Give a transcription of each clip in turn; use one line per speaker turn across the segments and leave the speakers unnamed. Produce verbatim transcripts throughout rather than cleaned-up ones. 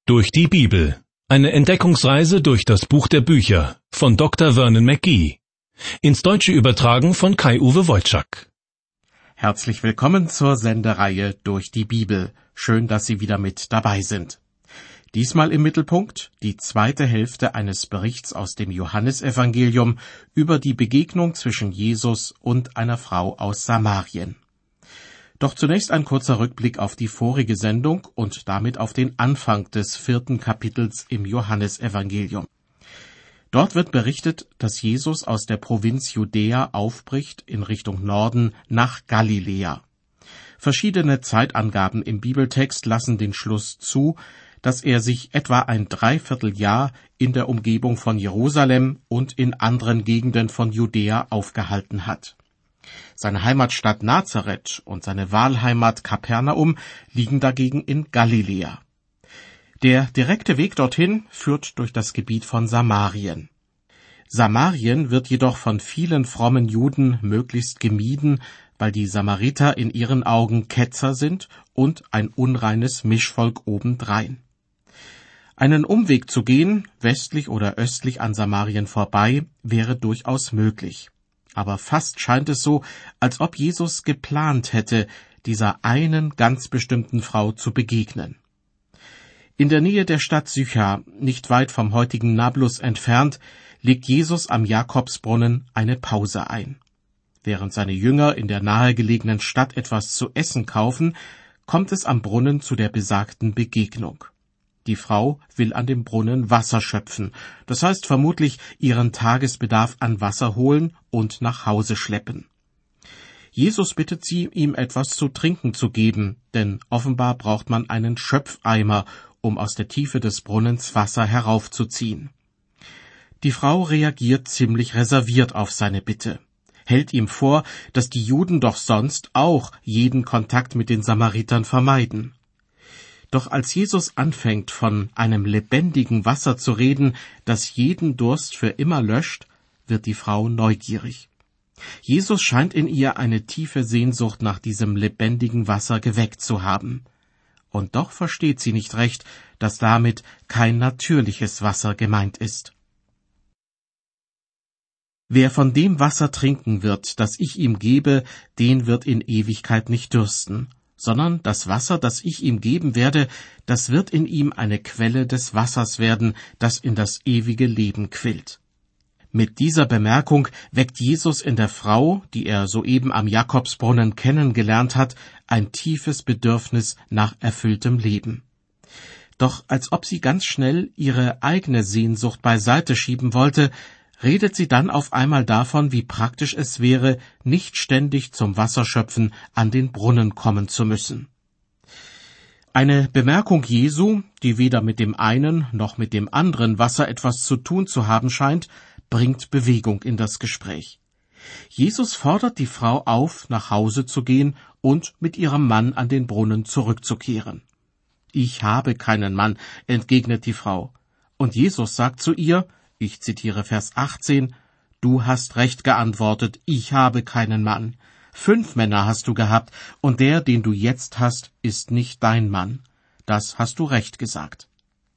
Durch die Bibel. Eine Entdeckungsreise durch das Buch der Bücher von Doktor Vernon McGee. Ins Deutsche übertragen von Kai-Uwe Wojczak.
Herzlich willkommen zur Sendereihe Durch die Bibel. Schön, dass Sie wieder mit dabei sind. Diesmal im Mittelpunkt die zweite Hälfte eines Berichts aus dem Johannesevangelium über die Begegnung zwischen Jesus und einer Frau aus Samarien. Doch zunächst ein kurzer Rückblick auf die vorige Sendung und damit auf den Anfang des vierten Kapitels im Johannesevangelium. Dort wird berichtet, dass Jesus aus der Provinz Judäa aufbricht in Richtung Norden nach Galiläa. Verschiedene Zeitangaben im Bibeltext lassen den Schluss zu, dass er sich etwa ein Dreivierteljahr in der Umgebung von Jerusalem und in anderen Gegenden von Judäa aufgehalten hat. Seine Heimatstadt Nazareth und seine Wahlheimat Kapernaum liegen dagegen in Galiläa. Der direkte Weg dorthin führt durch das Gebiet von Samarien. Samarien wird jedoch von vielen frommen Juden möglichst gemieden, weil die Samariter in ihren Augen Ketzer sind und ein unreines Mischvolk obendrein. Einen Umweg zu gehen, westlich oder östlich an Samarien vorbei, wäre durchaus möglich. Aber fast scheint es so, als ob Jesus geplant hätte, dieser einen ganz bestimmten Frau zu begegnen. In der Nähe der Stadt Sychar, nicht weit vom heutigen Nablus entfernt, legt Jesus am Jakobsbrunnen eine Pause ein. Während seine Jünger in der nahegelegenen Stadt etwas zu essen kaufen, kommt es am Brunnen zu der besagten Begegnung. Die Frau will an dem Brunnen Wasser schöpfen, das heißt vermutlich ihren Tagesbedarf an Wasser holen und nach Hause schleppen. Jesus bittet sie, ihm etwas zu trinken zu geben, denn offenbar braucht man einen Schöpfeimer, um aus der Tiefe des Brunnens Wasser heraufzuziehen. Die Frau reagiert ziemlich reserviert auf seine Bitte, hält ihm vor, dass die Juden doch sonst auch jeden Kontakt mit den Samaritern vermeiden. Doch als Jesus anfängt, von einem lebendigen Wasser zu reden, das jeden Durst für immer löscht, wird die Frau neugierig. Jesus scheint in ihr eine tiefe Sehnsucht nach diesem lebendigen Wasser geweckt zu haben. Und doch versteht sie nicht recht, dass damit kein natürliches Wasser gemeint ist. Wer von dem Wasser trinken wird, das ich ihm gebe, den wird in Ewigkeit nicht dürsten, sondern das Wasser, das ich ihm geben werde, das wird in ihm eine Quelle des Wassers werden, das in das ewige Leben quillt. Mit dieser Bemerkung weckt Jesus in der Frau, die er soeben am Jakobsbrunnen kennengelernt hat, ein tiefes Bedürfnis nach erfülltem Leben. Doch als ob sie ganz schnell ihre eigene Sehnsucht beiseite schieben wollte, redet sie dann auf einmal davon, wie praktisch es wäre, nicht ständig zum Wasserschöpfen an den Brunnen kommen zu müssen. Eine Bemerkung Jesu, die weder mit dem einen noch mit dem anderen Wasser etwas zu tun zu haben scheint, bringt Bewegung in das Gespräch. Jesus fordert die Frau auf, nach Hause zu gehen und mit ihrem Mann an den Brunnen zurückzukehren. »Ich habe keinen Mann«, entgegnet die Frau. Und Jesus sagt zu ihr, ich zitiere Vers achtzehn, »Du hast recht geantwortet, ich habe keinen Mann. Fünf Männer hast du gehabt, und der, den du jetzt hast, ist nicht dein Mann. Das hast du recht gesagt.«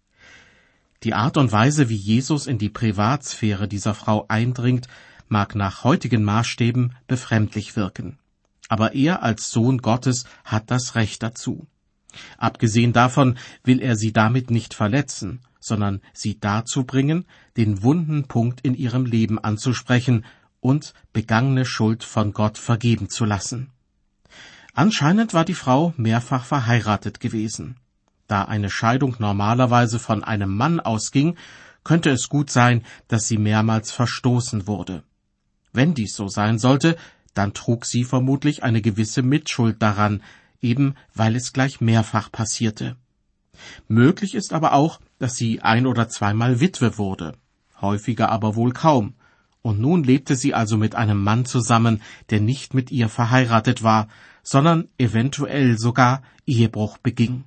Die Art und Weise, wie Jesus in die Privatsphäre dieser Frau eindringt, mag nach heutigen Maßstäben befremdlich wirken. Aber er als Sohn Gottes hat das Recht dazu. Abgesehen davon will er sie damit nicht verletzen, sondern sie dazu bringen, den wunden Punkt in ihrem Leben anzusprechen und begangene Schuld von Gott vergeben zu lassen. Anscheinend war die Frau mehrfach verheiratet gewesen. Da eine Scheidung normalerweise von einem Mann ausging, könnte es gut sein, dass sie mehrmals verstoßen wurde. Wenn dies so sein sollte, dann trug sie vermutlich eine gewisse Mitschuld daran, eben weil es gleich mehrfach passierte. Möglich ist aber auch, dass sie ein- oder zweimal Witwe wurde, häufiger aber wohl kaum, und nun lebte sie also mit einem Mann zusammen, der nicht mit ihr verheiratet war, sondern eventuell sogar Ehebruch beging.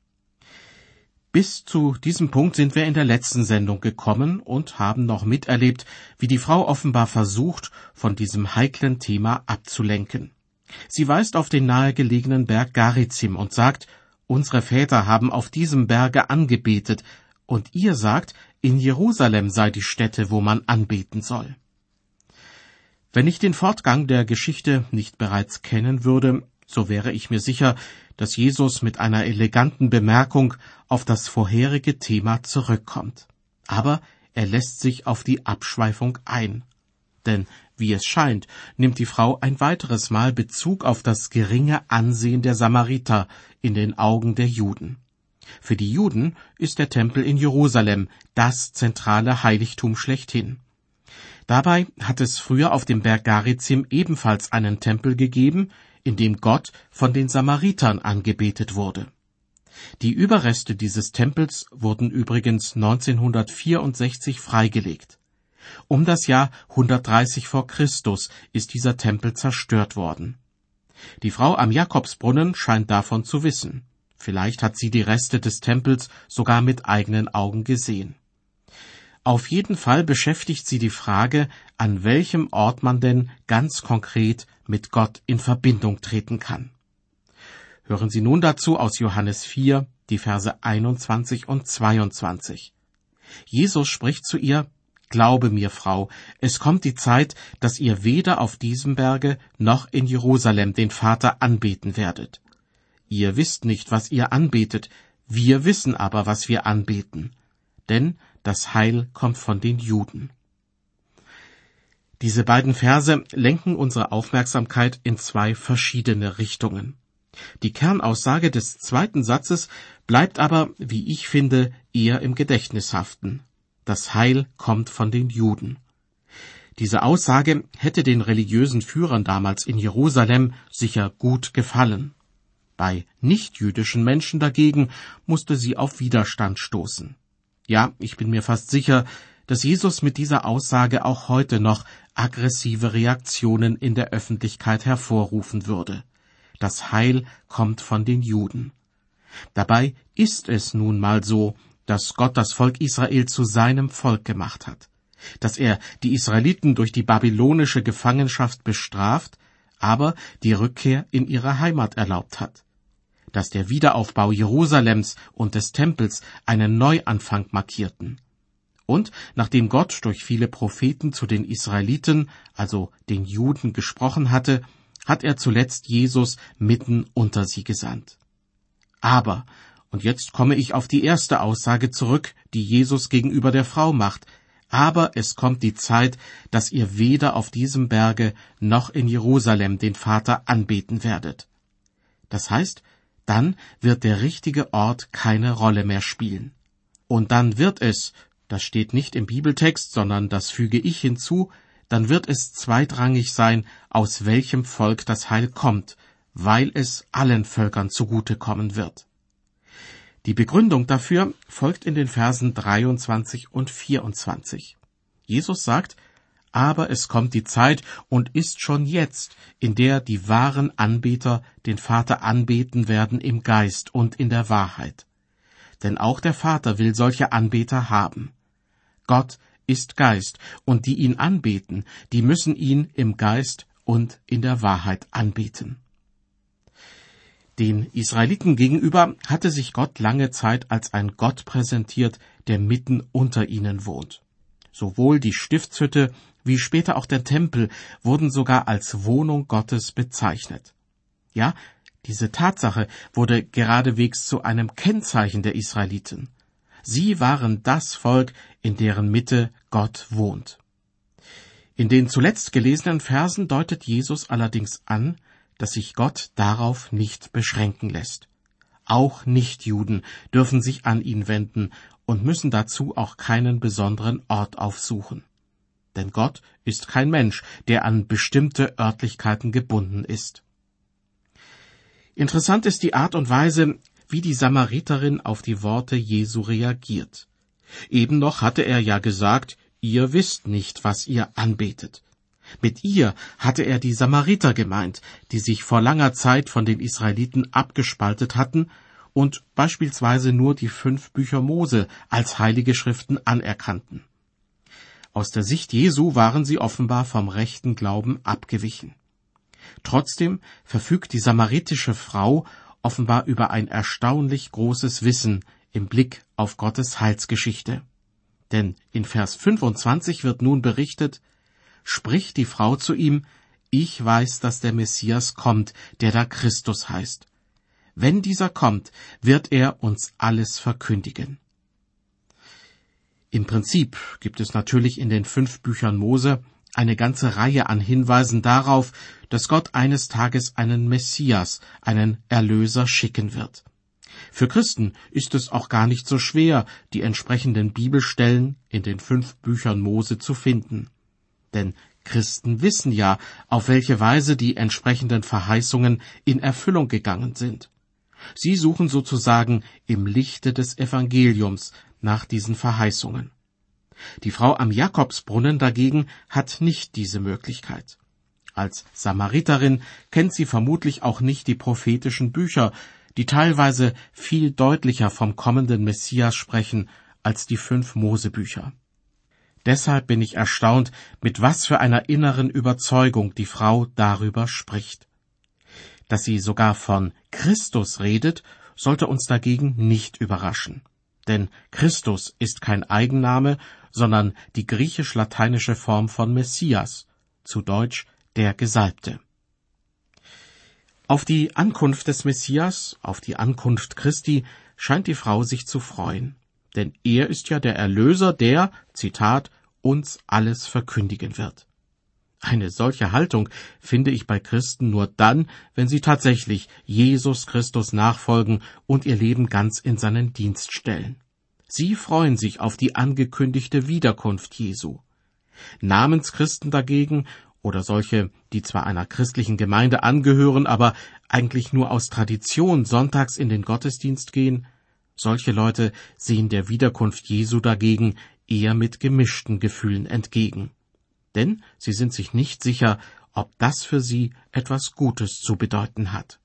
Bis zu diesem Punkt sind wir in der letzten Sendung gekommen und haben noch miterlebt, wie die Frau offenbar versucht, von diesem heiklen Thema abzulenken. Sie weist auf den nahegelegenen Berg Garizim und sagt, unsere Väter haben auf diesem Berge angebetet, und ihr sagt, in Jerusalem sei die Stätte, wo man anbeten soll. Wenn ich den Fortgang der Geschichte nicht bereits kennen würde, so wäre ich mir sicher, dass Jesus mit einer eleganten Bemerkung auf das vorherige Thema zurückkommt. Aber er lässt sich auf die Abschweifung ein. Denn, wie es scheint, nimmt die Frau ein weiteres Mal Bezug auf das geringe Ansehen der Samariter in den Augen der Juden. Für die Juden ist der Tempel in Jerusalem das zentrale Heiligtum schlechthin. Dabei hat es früher auf dem Berg Garizim ebenfalls einen Tempel gegeben, in dem Gott von den Samaritern angebetet wurde. Die Überreste dieses Tempels wurden übrigens neunzehnhundertvierundsechzig freigelegt. Um das Jahr hundertdreißig vor Christus ist dieser Tempel zerstört worden. Die Frau am Jakobsbrunnen scheint davon zu wissen. Vielleicht hat sie die Reste des Tempels sogar mit eigenen Augen gesehen. Auf jeden Fall beschäftigt sie die Frage, an welchem Ort man denn ganz konkret mit Gott in Verbindung treten kann. Hören Sie nun dazu aus Johannes vier, die Verse einundzwanzig und zweiundzwanzig. Jesus spricht zu ihr: Glaube mir, Frau, es kommt die Zeit, dass ihr weder auf diesem Berge noch in Jerusalem den Vater anbeten werdet. Ihr wisst nicht, was ihr anbetet, wir wissen aber, was wir anbeten. Denn das Heil kommt von den Juden. Diese beiden Verse lenken unsere Aufmerksamkeit in zwei verschiedene Richtungen. Die Kernaussage des zweiten Satzes bleibt aber, wie ich finde, eher im Gedächtnis haften. Das Heil kommt von den Juden. Diese Aussage hätte den religiösen Führern damals in Jerusalem sicher gut gefallen. Bei nichtjüdischen Menschen dagegen musste sie auf Widerstand stoßen. Ja, ich bin mir fast sicher, dass Jesus mit dieser Aussage auch heute noch aggressive Reaktionen in der Öffentlichkeit hervorrufen würde. Das Heil kommt von den Juden. Dabei ist es nun mal so, dass Gott das Volk Israel zu seinem Volk gemacht hat, dass er die Israeliten durch die babylonische Gefangenschaft bestraft, aber die Rückkehr in ihre Heimat erlaubt hat, dass der Wiederaufbau Jerusalems und des Tempels einen Neuanfang markierten. Und nachdem Gott durch viele Propheten zu den Israeliten, also den Juden, gesprochen hatte, hat er zuletzt Jesus mitten unter sie gesandt. Aber, und jetzt komme ich auf die erste Aussage zurück, die Jesus gegenüber der Frau macht, aber es kommt die Zeit, dass ihr weder auf diesem Berge noch in Jerusalem den Vater anbeten werdet. Das heißt, dann wird der richtige Ort keine Rolle mehr spielen. Und dann wird es, das steht nicht im Bibeltext, sondern das füge ich hinzu, dann wird es zweitrangig sein, aus welchem Volk das Heil kommt, weil es allen Völkern zugutekommen wird. Die Begründung dafür folgt in den Versen dreiundzwanzig und vierundzwanzig. Jesus sagt: Aber es kommt die Zeit und ist schon jetzt, in der die wahren Anbeter den Vater anbeten werden im Geist und in der Wahrheit. Denn auch der Vater will solche Anbeter haben. Gott ist Geist, und die ihn anbeten, die müssen ihn im Geist und in der Wahrheit anbeten. Den Israeliten gegenüber hatte sich Gott lange Zeit als ein Gott präsentiert, der mitten unter ihnen wohnt. Sowohl die Stiftshütte wie später auch der Tempel wurden sogar als Wohnung Gottes bezeichnet. Ja, diese Tatsache wurde geradewegs zu einem Kennzeichen der Israeliten. Sie waren das Volk, in deren Mitte Gott wohnt. In den zuletzt gelesenen Versen deutet Jesus allerdings an, dass sich Gott darauf nicht beschränken lässt. Auch Nichtjuden dürfen sich an ihn wenden und müssen dazu auch keinen besonderen Ort aufsuchen. Denn Gott ist kein Mensch, der an bestimmte Örtlichkeiten gebunden ist. Interessant ist die Art und Weise, wie die Samariterin auf die Worte Jesu reagiert. Eben noch hatte er ja gesagt, ihr wisst nicht, was ihr anbetet. Mit ihr hatte er die Samariter gemeint, die sich vor langer Zeit von den Israeliten abgespaltet hatten und beispielsweise nur die fünf Bücher Mose als heilige Schriften anerkannten. Aus der Sicht Jesu waren sie offenbar vom rechten Glauben abgewichen. Trotzdem verfügt die samaritische Frau, offenbar über ein erstaunlich großes Wissen im Blick auf Gottes Heilsgeschichte. Denn in Vers fünfundzwanzig wird nun berichtet, spricht die Frau zu ihm, ich weiß, dass der Messias kommt, der da Christus heißt. Wenn dieser kommt, wird er uns alles verkündigen. Im Prinzip gibt es natürlich in den fünf Büchern Mose eine ganze Reihe an Hinweisen darauf, dass Gott eines Tages einen Messias, einen Erlöser schicken wird. Für Christen ist es auch gar nicht so schwer, die entsprechenden Bibelstellen in den fünf Büchern Mose zu finden. Denn Christen wissen ja, auf welche Weise die entsprechenden Verheißungen in Erfüllung gegangen sind. Sie suchen sozusagen im Lichte des Evangeliums nach diesen Verheißungen. Die Frau am Jakobsbrunnen dagegen hat nicht diese Möglichkeit. Als Samariterin kennt sie vermutlich auch nicht die prophetischen Bücher, die teilweise viel deutlicher vom kommenden Messias sprechen als die fünf Mosebücher. Deshalb bin ich erstaunt, mit was für einer inneren Überzeugung die Frau darüber spricht. Dass sie sogar von Christus redet, sollte uns dagegen nicht überraschen. Denn Christus ist kein Eigenname, sondern die griechisch-lateinische Form von Messias, zu Deutsch der Gesalbte. Auf die Ankunft des Messias, auf die Ankunft Christi, scheint die Frau sich zu freuen. Denn er ist ja der Erlöser, der, Zitat, uns alles verkündigen wird. Eine solche Haltung finde ich bei Christen nur dann, wenn sie tatsächlich Jesus Christus nachfolgen und ihr Leben ganz in seinen Dienst stellen. Sie freuen sich auf die angekündigte Wiederkunft Jesu. Namenschristen dagegen, oder solche, die zwar einer christlichen Gemeinde angehören, aber eigentlich nur aus Tradition sonntags in den Gottesdienst gehen, solche Leute sehen der Wiederkunft Jesu dagegen eher mit gemischten Gefühlen entgegen. Denn sie sind sich nicht sicher, ob das für sie etwas Gutes zu bedeuten hat.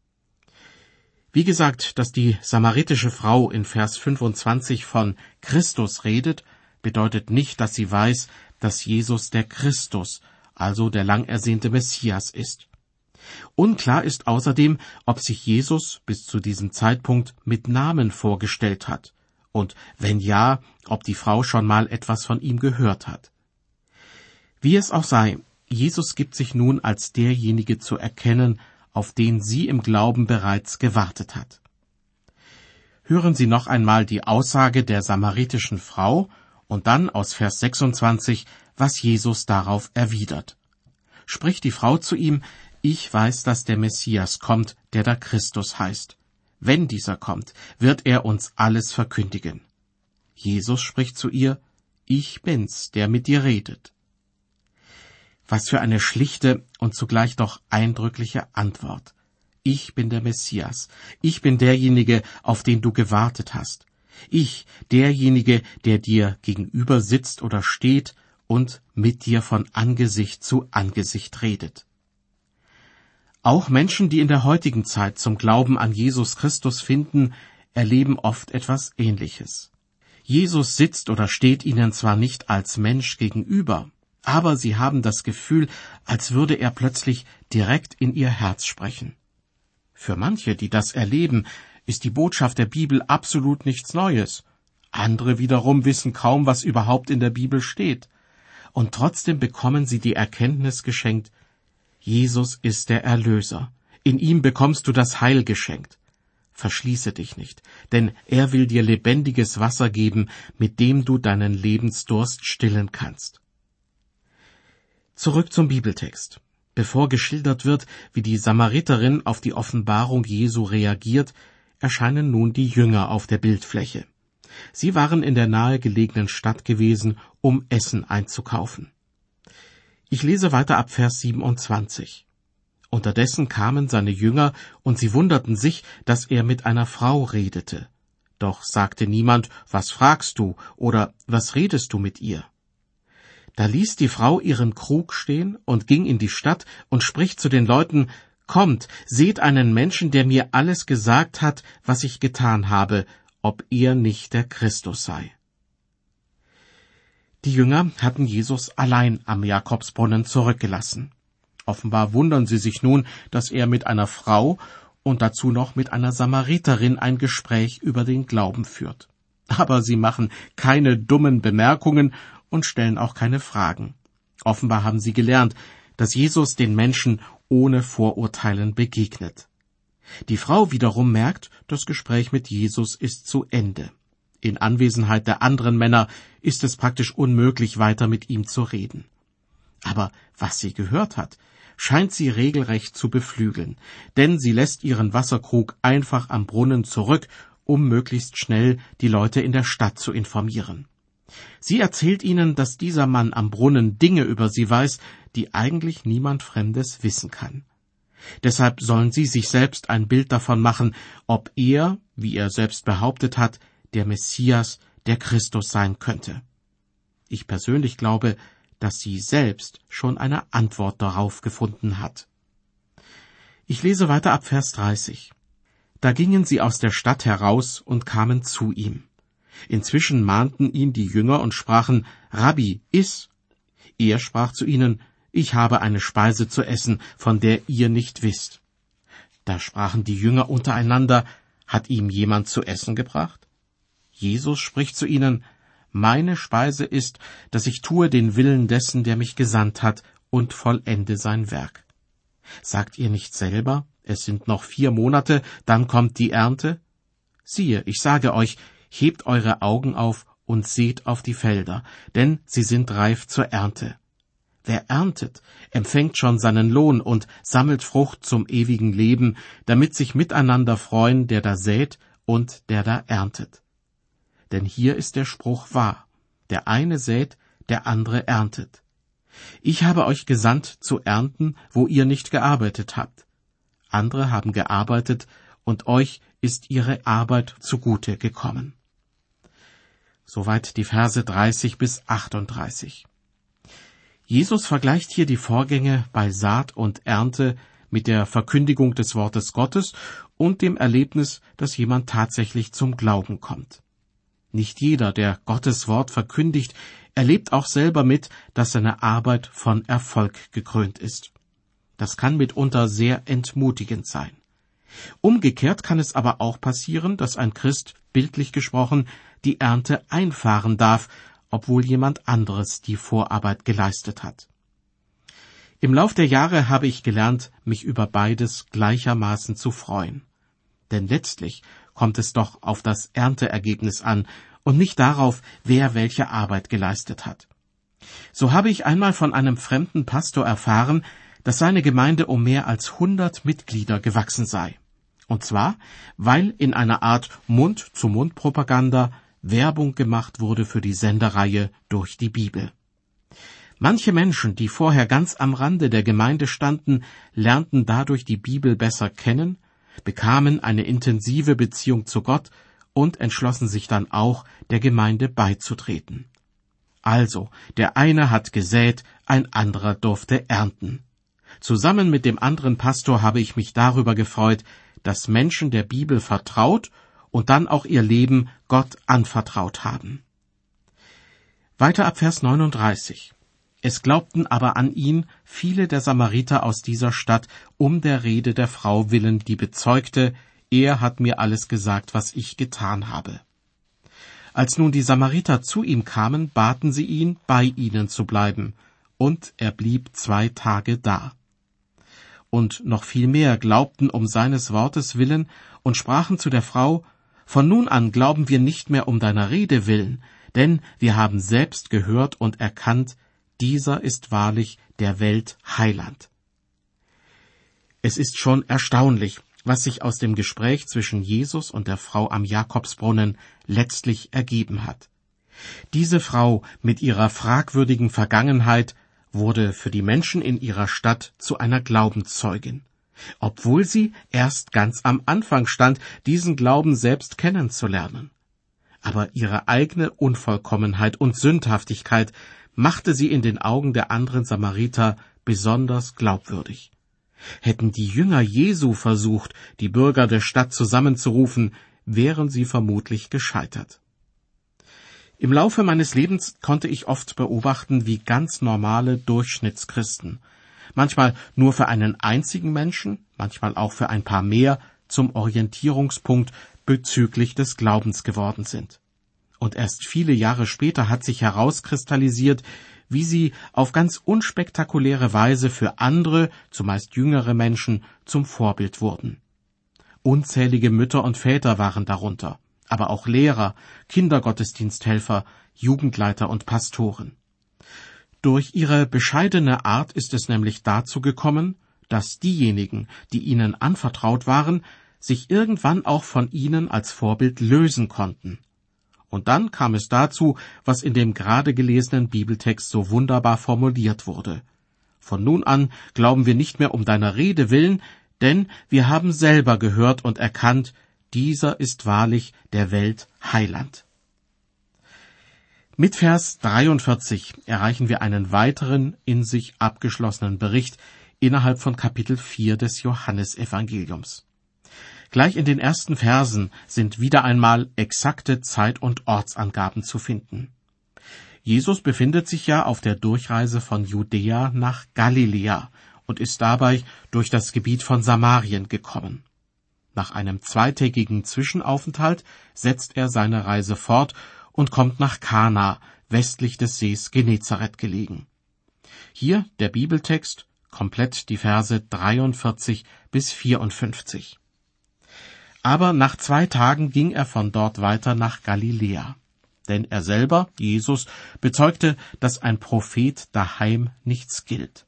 Wie gesagt, dass die samaritische Frau in Vers fünfundzwanzig von Christus redet, bedeutet nicht, dass sie weiß, dass Jesus der Christus, also der lang ersehnte Messias ist. Unklar ist außerdem, ob sich Jesus bis zu diesem Zeitpunkt mit Namen vorgestellt hat und, wenn ja, ob die Frau schon mal etwas von ihm gehört hat. Wie es auch sei, Jesus gibt sich nun als derjenige zu erkennen, auf den sie im Glauben bereits gewartet hat. Hören Sie noch einmal die Aussage der samaritischen Frau und dann aus Vers sechsundzwanzig, was Jesus darauf erwidert. Spricht die Frau zu ihm, ich weiß, dass der Messias kommt, der da Christus heißt. Wenn dieser kommt, wird er uns alles verkündigen. Jesus spricht zu ihr, ich bin's, der mit dir redet. Was für eine schlichte und zugleich doch eindrückliche Antwort. Ich bin der Messias. Ich bin derjenige, auf den du gewartet hast. Ich, derjenige, der dir gegenüber sitzt oder steht und mit dir von Angesicht zu Angesicht redet. Auch Menschen, die in der heutigen Zeit zum Glauben an Jesus Christus finden, erleben oft etwas Ähnliches. Jesus sitzt oder steht ihnen zwar nicht als Mensch gegenüber, aber sie haben das Gefühl, als würde er plötzlich direkt in ihr Herz sprechen. Für manche, die das erleben, ist die Botschaft der Bibel absolut nichts Neues. Andere wiederum wissen kaum, was überhaupt in der Bibel steht. Und trotzdem bekommen sie die Erkenntnis geschenkt, Jesus ist der Erlöser. In ihm bekommst du das Heil geschenkt. Verschließe dich nicht, denn er will dir lebendiges Wasser geben, mit dem du deinen Lebensdurst stillen kannst. Zurück zum Bibeltext. Bevor geschildert wird, wie die Samariterin auf die Offenbarung Jesu reagiert, erscheinen nun die Jünger auf der Bildfläche. Sie waren in der nahegelegenen Stadt gewesen, um Essen einzukaufen. Ich lese weiter ab Vers siebenundzwanzig. Unterdessen kamen seine Jünger, und sie wunderten sich, dass er mit einer Frau redete. Doch sagte niemand, was fragst du, oder was redest du mit ihr? Da ließ die Frau ihren Krug stehen und ging in die Stadt und spricht zu den Leuten, kommt, seht einen Menschen, der mir alles gesagt hat, was ich getan habe, ob er nicht der Christus sei. Die Jünger hatten Jesus allein am Jakobsbrunnen zurückgelassen. Offenbar wundern sie sich nun, dass er mit einer Frau und dazu noch mit einer Samariterin ein Gespräch über den Glauben führt. Aber sie machen keine dummen Bemerkungen und stellen auch keine Fragen. Offenbar haben sie gelernt, dass Jesus den Menschen ohne Vorurteilen begegnet. Die Frau wiederum merkt, das Gespräch mit Jesus ist zu Ende. In Anwesenheit der anderen Männer ist es praktisch unmöglich, weiter mit ihm zu reden. Aber was sie gehört hat, scheint sie regelrecht zu beflügeln, denn sie lässt ihren Wasserkrug einfach am Brunnen zurück, um möglichst schnell die Leute in der Stadt zu informieren. Sie erzählt ihnen, dass dieser Mann am Brunnen Dinge über sie weiß, die eigentlich niemand Fremdes wissen kann. Deshalb sollen sie sich selbst ein Bild davon machen, ob er, wie er selbst behauptet hat, der Messias, der Christus sein könnte. Ich persönlich glaube, dass sie selbst schon eine Antwort darauf gefunden hat. Ich lese weiter ab Vers dreißig. Da gingen sie aus der Stadt heraus und kamen zu ihm. Inzwischen mahnten ihn die Jünger und sprachen, Rabbi, iss. Er sprach zu ihnen, ich habe eine Speise zu essen, von der ihr nicht wisst. Da sprachen die Jünger untereinander, hat ihm jemand zu essen gebracht? Jesus spricht zu ihnen, meine Speise ist, dass ich tue den Willen dessen, der mich gesandt hat, und vollende sein Werk. Sagt ihr nicht selber, es sind noch vier Monate, dann kommt die Ernte? Siehe, ich sage euch, hebt eure Augen auf und seht auf die Felder, denn sie sind reif zur Ernte. Wer erntet, empfängt schon seinen Lohn und sammelt Frucht zum ewigen Leben, damit sich miteinander freuen, der da sät und der da erntet. Denn hier ist der Spruch wahr, der eine sät, der andere erntet. Ich habe euch gesandt zu ernten, wo ihr nicht gearbeitet habt. Andere haben gearbeitet, und euch ist ihre Arbeit zugute gekommen. Soweit die Verse dreißig bis achtunddreißig. Jesus vergleicht hier die Vorgänge bei Saat und Ernte mit der Verkündigung des Wortes Gottes und dem Erlebnis, dass jemand tatsächlich zum Glauben kommt. Nicht jeder, der Gottes Wort verkündigt, erlebt auch selber mit, dass seine Arbeit von Erfolg gekrönt ist. Das kann mitunter sehr entmutigend sein. Umgekehrt kann es aber auch passieren, dass ein Christ, bildlich gesprochen, die Ernte einfahren darf, obwohl jemand anderes die Vorarbeit geleistet hat. Im Lauf der Jahre habe ich gelernt, mich über beides gleichermaßen zu freuen. Denn letztlich kommt es doch auf das Ernteergebnis an und nicht darauf, wer welche Arbeit geleistet hat. So habe ich einmal von einem fremden Pastor erfahren, dass seine Gemeinde um mehr als hundert Mitglieder gewachsen sei. Und zwar, weil in einer Art Mund-zu-Mund-Propaganda Werbung gemacht wurde für die Sendereihe durch die Bibel. Manche Menschen, die vorher ganz am Rande der Gemeinde standen, lernten dadurch die Bibel besser kennen, bekamen eine intensive Beziehung zu Gott und entschlossen sich dann auch, der Gemeinde beizutreten. Also, der eine hat gesät, ein anderer durfte ernten. Zusammen mit dem anderen Pastor habe ich mich darüber gefreut, dass Menschen der Bibel vertraut und dann auch ihr Leben Gott anvertraut haben. Weiter ab Vers neununddreißig. Es glaubten aber an ihn viele der Samariter aus dieser Stadt, um der Rede der Frau willen, die bezeugte, er hat mir alles gesagt, was ich getan habe. Als nun die Samariter zu ihm kamen, baten sie ihn, bei ihnen zu bleiben, und er blieb zwei Tage da. Und noch viel mehr glaubten um seines Wortes willen und sprachen zu der Frau, von nun an glauben wir nicht mehr um deiner Rede willen, denn wir haben selbst gehört und erkannt, dieser ist wahrlich der Welt Heiland. Es ist schon erstaunlich, was sich aus dem Gespräch zwischen Jesus und der Frau am Jakobsbrunnen letztlich ergeben hat. Diese Frau mit ihrer fragwürdigen Vergangenheit wurde für die Menschen in ihrer Stadt zu einer Glaubenszeugin, obwohl sie erst ganz am Anfang stand, diesen Glauben selbst kennenzulernen. Aber ihre eigene Unvollkommenheit und Sündhaftigkeit machte sie in den Augen der anderen Samariter besonders glaubwürdig. Hätten die Jünger Jesu versucht, die Bürger der Stadt zusammenzurufen, wären sie vermutlich gescheitert. Im Laufe meines Lebens konnte ich oft beobachten, wie ganz normale Durchschnittschristen, manchmal nur für einen einzigen Menschen, manchmal auch für ein paar mehr, zum Orientierungspunkt bezüglich des Glaubens geworden sind. Und erst viele Jahre später hat sich herauskristallisiert, wie sie auf ganz unspektakuläre Weise für andere, zumeist jüngere Menschen, zum Vorbild wurden. Unzählige Mütter und Väter waren darunter, aber auch Lehrer, Kindergottesdiensthelfer, Jugendleiter und Pastoren. Durch ihre bescheidene Art ist es nämlich dazu gekommen, dass diejenigen, die ihnen anvertraut waren, sich irgendwann auch von ihnen als Vorbild lösen konnten. Und dann kam es dazu, was in dem gerade gelesenen Bibeltext so wunderbar formuliert wurde. Von nun an glauben wir nicht mehr um deiner Rede willen, denn wir haben selber gehört und erkannt, dieser ist wahrlich der Welt Heiland. Mit Vers dreiundvierzig erreichen wir einen weiteren, in sich abgeschlossenen Bericht innerhalb von Kapitel vier des Johannesevangeliums. Gleich in den ersten Versen sind wieder einmal exakte Zeit- und Ortsangaben zu finden. Jesus befindet sich ja auf der Durchreise von Judäa nach Galiläa und ist dabei durch das Gebiet von Samarien gekommen. Nach einem zweitägigen Zwischenaufenthalt setzt er seine Reise fort und kommt nach Kana, westlich des Sees Genezareth gelegen. Hier der Bibeltext, komplett die Verse dreiundvierzig bis vierundfünfzig. Aber nach zwei Tagen ging er von dort weiter nach Galiläa. Denn er selber, Jesus, bezeugte, dass ein Prophet daheim nichts gilt.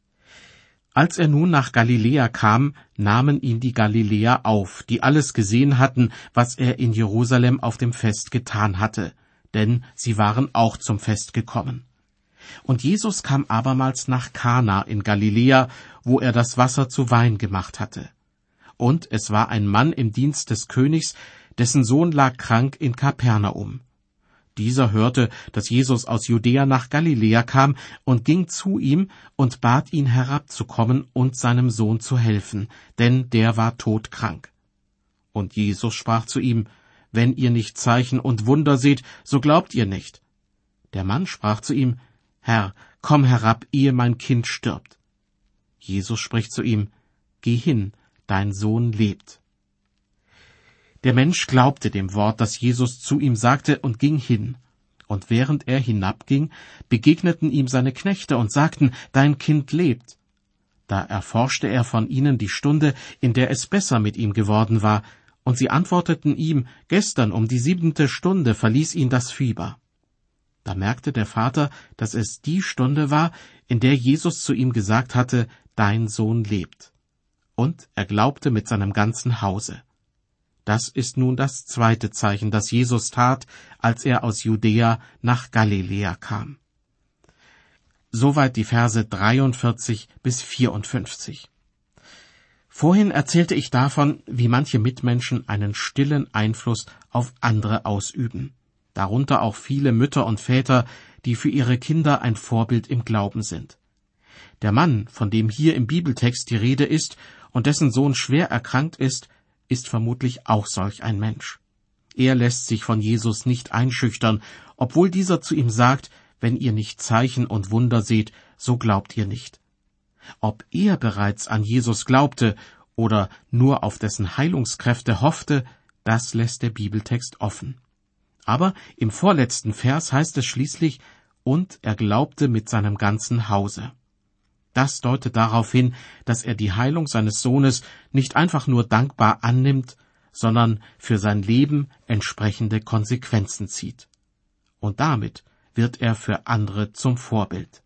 Als er nun nach Galiläa kam, nahmen ihn die Galiläer auf, die alles gesehen hatten, was er in Jerusalem auf dem Fest getan hatte, denn sie waren auch zum Fest gekommen. Und Jesus kam abermals nach Kana in Galiläa, wo er das Wasser zu Wein gemacht hatte. Und es war ein Mann im Dienst des Königs, dessen Sohn lag krank in Kapernaum. Dieser hörte, dass Jesus aus Judäa nach Galiläa kam und ging zu ihm und bat ihn herabzukommen und seinem Sohn zu helfen, denn der war todkrank. Und Jesus sprach zu ihm: Wenn ihr nicht Zeichen und Wunder seht, so glaubt ihr nicht. Der Mann sprach zu ihm: Herr, komm herab, ehe mein Kind stirbt. Jesus spricht zu ihm: Geh hin, dein Sohn lebt. Der Mensch glaubte dem Wort, das Jesus zu ihm sagte, und ging hin. Und während er hinabging, begegneten ihm seine Knechte und sagten: Dein Kind lebt. Da erforschte er von ihnen die Stunde, in der es besser mit ihm geworden war, und sie antworteten ihm: Gestern um die siebente Stunde verließ ihn das Fieber. Da merkte der Vater, dass es die Stunde war, in der Jesus zu ihm gesagt hatte: Dein Sohn lebt. Und er glaubte mit seinem ganzen Hause. Das ist nun das zweite Zeichen, das Jesus tat, als er aus Judäa nach Galiläa kam. Soweit die Verse dreiundvierzig bis vierundfünfzig. Vorhin erzählte ich davon, wie manche Mitmenschen einen stillen Einfluss auf andere ausüben. Darunter auch viele Mütter und Väter, die für ihre Kinder ein Vorbild im Glauben sind. Der Mann, von dem hier im Bibeltext die Rede ist und dessen Sohn schwer erkrankt ist, ist vermutlich auch solch ein Mensch. Er lässt sich von Jesus nicht einschüchtern, obwohl dieser zu ihm sagt: Wenn ihr nicht Zeichen und Wunder seht, so glaubt ihr nicht. Ob er bereits an Jesus glaubte oder nur auf dessen Heilungskräfte hoffte, das lässt der Bibeltext offen. Aber im vorletzten Vers heißt es schließlich: Und er glaubte mit seinem ganzen Hause. Das deutet darauf hin, dass er die Heilung seines Sohnes nicht einfach nur dankbar annimmt, sondern für sein Leben entsprechende Konsequenzen zieht. Und damit wird er für andere zum Vorbild.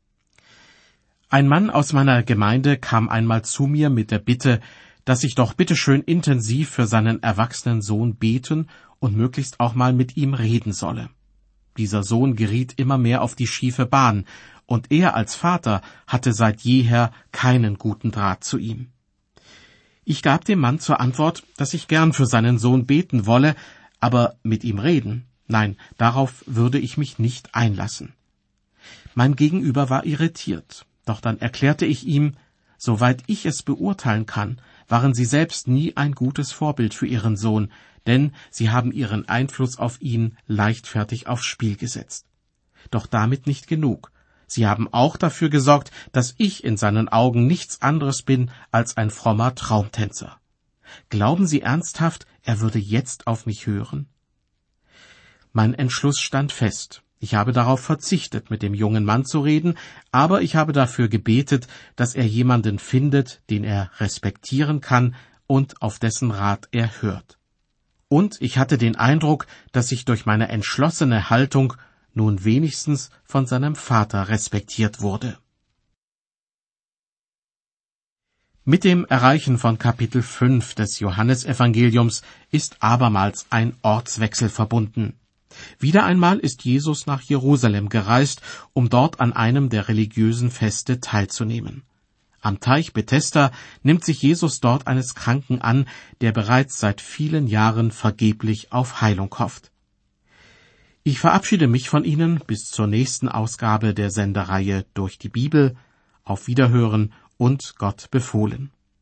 Ein Mann aus meiner Gemeinde kam einmal zu mir mit der Bitte, dass ich doch bitteschön intensiv für seinen erwachsenen Sohn beten und möglichst auch mal mit ihm reden solle. Dieser Sohn geriet immer mehr auf die schiefe Bahn, und er als Vater hatte seit jeher keinen guten Draht zu ihm. Ich gab dem Mann zur Antwort, dass ich gern für seinen Sohn beten wolle, aber mit ihm reden, nein, darauf würde ich mich nicht einlassen. Mein Gegenüber war irritiert, doch dann erklärte ich ihm: Soweit ich es beurteilen kann, waren Sie selbst nie ein gutes Vorbild für Ihren Sohn, denn Sie haben Ihren Einfluss auf ihn leichtfertig aufs Spiel gesetzt. Doch damit nicht genug. Sie haben auch dafür gesorgt, dass ich in seinen Augen nichts anderes bin als ein frommer Traumtänzer. Glauben Sie ernsthaft, er würde jetzt auf mich hören? Mein Entschluss stand fest. Ich habe darauf verzichtet, mit dem jungen Mann zu reden, aber ich habe dafür gebetet, dass er jemanden findet, den er respektieren kann und auf dessen Rat er hört. Und ich hatte den Eindruck, dass ich durch meine entschlossene Haltung nun wenigstens von seinem Vater respektiert wurde. Mit dem Erreichen von Kapitel fünf des Johannesevangeliums ist abermals ein Ortswechsel verbunden. Wieder einmal ist Jesus nach Jerusalem gereist, um dort an einem der religiösen Feste teilzunehmen. Am Teich Bethesda nimmt sich Jesus dort eines Kranken an, der bereits seit vielen Jahren vergeblich auf Heilung hofft. Ich verabschiede mich von Ihnen bis zur nächsten Ausgabe der Sendereihe Durch die Bibel. Auf Wiederhören und Gott befohlen.